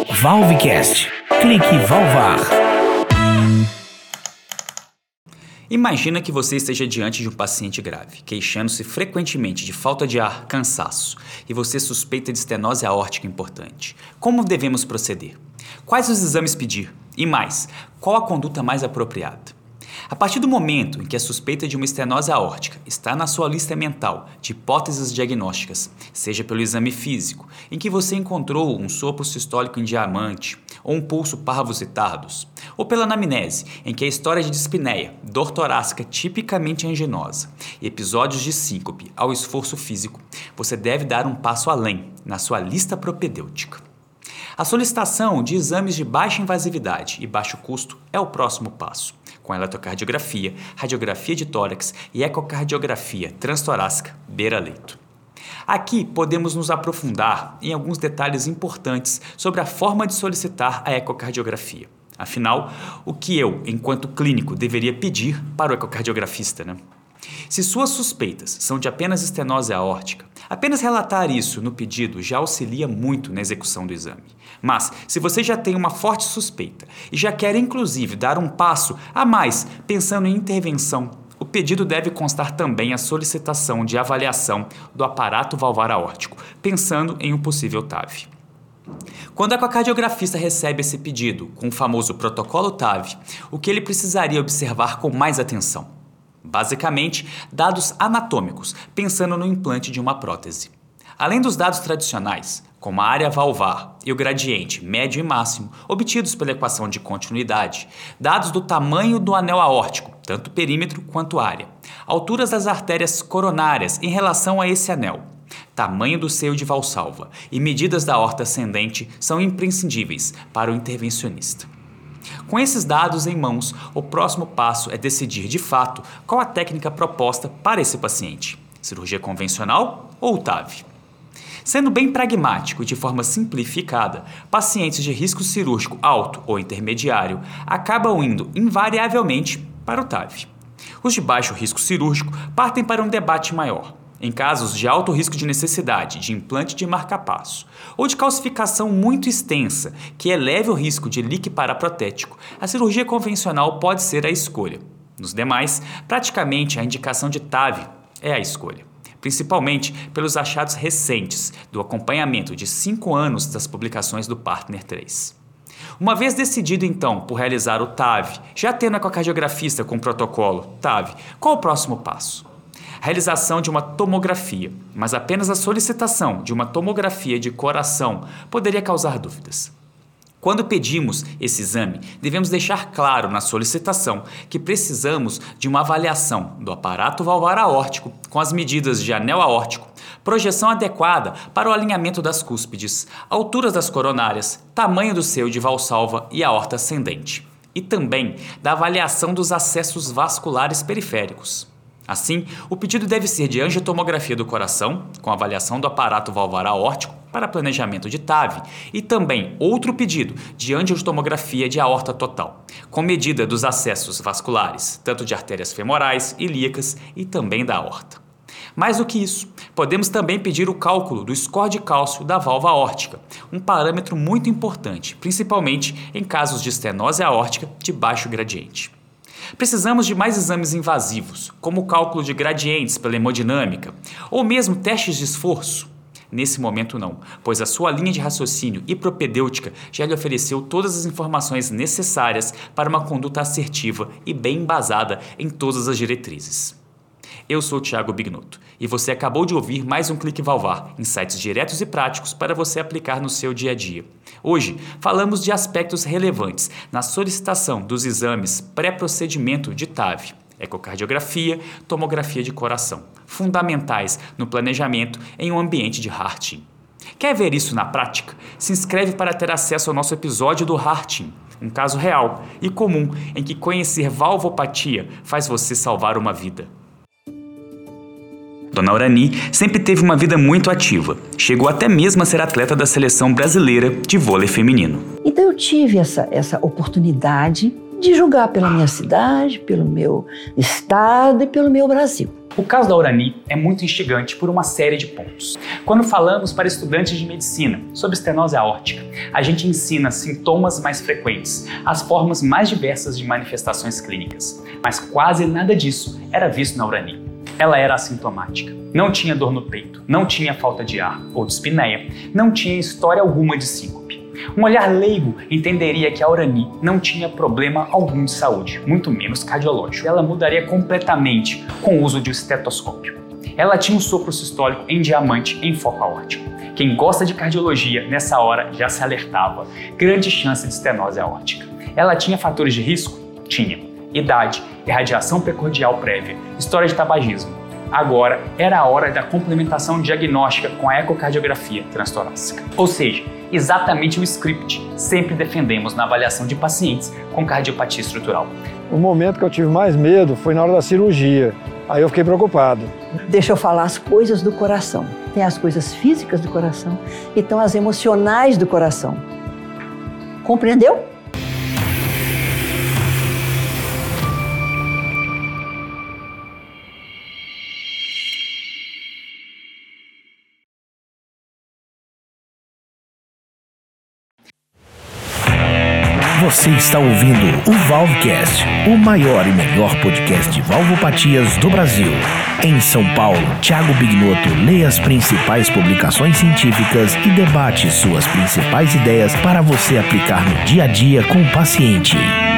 Valvecast. Clique Valvar. Imagina que você esteja diante de um paciente grave, queixando-se frequentemente de falta de ar, cansaço, e você suspeita de estenose aórtica importante. Como devemos proceder? Quais os exames pedir? E mais, qual a conduta mais apropriada? A partir do momento em que a suspeita de uma estenose aórtica está na sua lista mental de hipóteses diagnósticas, seja pelo exame físico, em que você encontrou um sopro sistólico em diamante ou um pulso parvus e tardos, ou pela anamnese, em que a história de dispneia, dor torácica tipicamente anginosa e episódios de síncope ao esforço físico, você deve dar um passo além na sua lista propedêutica. A solicitação de exames de baixa invasividade e baixo custo é o próximo passo, com eletrocardiografia, radiografia de tórax e ecocardiografia transtorácica beira-leito. Aqui podemos nos aprofundar em alguns detalhes importantes sobre a forma de solicitar a ecocardiografia. Afinal, o que eu, enquanto clínico, deveria pedir para o ecocardiografista, né? Se suas suspeitas são de apenas estenose aórtica, apenas relatar isso no pedido já auxilia muito na execução do exame. Mas, se você já tem uma forte suspeita e já quer inclusive dar um passo a mais pensando em intervenção, o pedido deve constar também a solicitação de avaliação do aparato valvar aórtico, pensando em um possível TAV. Quando o ecocardiografista recebe esse pedido com o famoso protocolo TAV, o que ele precisaria observar com mais atenção? Basicamente, dados anatômicos, pensando no implante de uma prótese. Além dos dados tradicionais, como a área valvar e o gradiente médio e máximo, obtidos pela equação de continuidade, dados do tamanho do anel aórtico, tanto perímetro quanto área, alturas das artérias coronárias em relação a esse anel, tamanho do seio de valsalva e medidas da aorta ascendente são imprescindíveis para o intervencionista. Com esses dados em mãos, o próximo passo é decidir de fato qual a técnica proposta para esse paciente, cirurgia convencional ou TAV. Sendo bem pragmático e de forma simplificada, pacientes de risco cirúrgico alto ou intermediário acabam indo invariavelmente para o TAV. Os de baixo risco cirúrgico partem para um debate maior. Em casos de alto risco de necessidade de implante de marca-passo ou de calcificação muito extensa que eleve o risco de leak paraprotético, a cirurgia convencional pode ser a escolha. Nos demais, praticamente a indicação de TAV é a escolha, principalmente pelos achados recentes do acompanhamento de 5 anos das publicações do PARTNER 3. Uma vez decidido então por realizar o TAV, já tendo ecocardiografista com o protocolo TAV, qual o próximo passo? Realização de uma tomografia, mas apenas a solicitação de uma tomografia de coração poderia causar dúvidas. Quando pedimos esse exame, devemos deixar claro na solicitação que precisamos de uma avaliação do aparato valvar aórtico com as medidas de anel aórtico, projeção adequada para o alinhamento das cúspides, alturas das coronárias, tamanho do seio de valsalva e aorta ascendente, e também da avaliação dos acessos vasculares periféricos. Assim, o pedido deve ser de angiotomografia do coração, com avaliação do aparato valvar aórtico para planejamento de TAV, e também outro pedido de angiotomografia de aorta total, com medida dos acessos vasculares, tanto de artérias femorais, ilíacas e também da aorta. Mais do que isso, podemos também pedir o cálculo do score de cálcio da válvula aórtica, um parâmetro muito importante, principalmente em casos de estenose aórtica de baixo gradiente. Precisamos de mais exames invasivos, como o cálculo de gradientes pela hemodinâmica, ou mesmo testes de esforço. Nesse momento não, pois a sua linha de raciocínio e propedêutica já lhe ofereceu todas as informações necessárias para uma conduta assertiva e bem embasada em todas as diretrizes. Eu sou o Thiago Bignotto e você acabou de ouvir mais um Clique Valvar, insights diretos e práticos para você aplicar no seu dia a dia. Hoje, falamos de aspectos relevantes na solicitação dos exames pré-procedimento de TAV, ecocardiografia, tomografia de coração, fundamentais no planejamento em um ambiente de HeartTeam. Quer ver isso na prática? Se inscreve para ter acesso ao nosso episódio do HeartTeam, um caso real e comum em que conhecer valvopatia faz você salvar uma vida. Dona Aurani sempre teve uma vida muito ativa. Chegou até mesmo a ser atleta da seleção brasileira de vôlei feminino. Então eu tive essa oportunidade de jogar pela minha cidade, pelo meu estado e pelo meu Brasil. O caso da Aurani é muito instigante por uma série de pontos. Quando falamos para estudantes de medicina sobre estenose aórtica, a gente ensina sintomas mais frequentes, as formas mais diversas de manifestações clínicas, mas quase nada disso era visto na Urani. Ela era assintomática, não tinha dor no peito, não tinha falta de ar ou dispneia, não tinha história alguma de síncope. Um olhar leigo entenderia que a Urani não tinha problema algum de saúde, muito menos cardiológico. Ela mudaria completamente com o uso de um estetoscópio. Ela tinha um sopro sistólico em diamante em foco aórtico. Quem gosta de cardiologia, nessa hora, já se alertava. Grande chance de estenose aórtica. Ela tinha fatores de risco? Tinha. Idade, irradiação precordial prévia, história de tabagismo. Agora era a hora da complementação diagnóstica com a ecocardiografia transtorácica. Ou seja, exatamente o script sempre defendemos na avaliação de pacientes com cardiopatia estrutural. O momento que eu tive mais medo foi na hora da cirurgia. Aí eu fiquei preocupado. Deixa eu falar as coisas do coração. Tem as coisas físicas do coração e tem as emocionais do coração. Compreendeu? Você está ouvindo o Valvecast, o maior e melhor podcast de valvopatias do Brasil. Em São Paulo, Thiago Bignotto lê as principais publicações científicas e debate suas principais ideias para você aplicar no dia a dia com o paciente.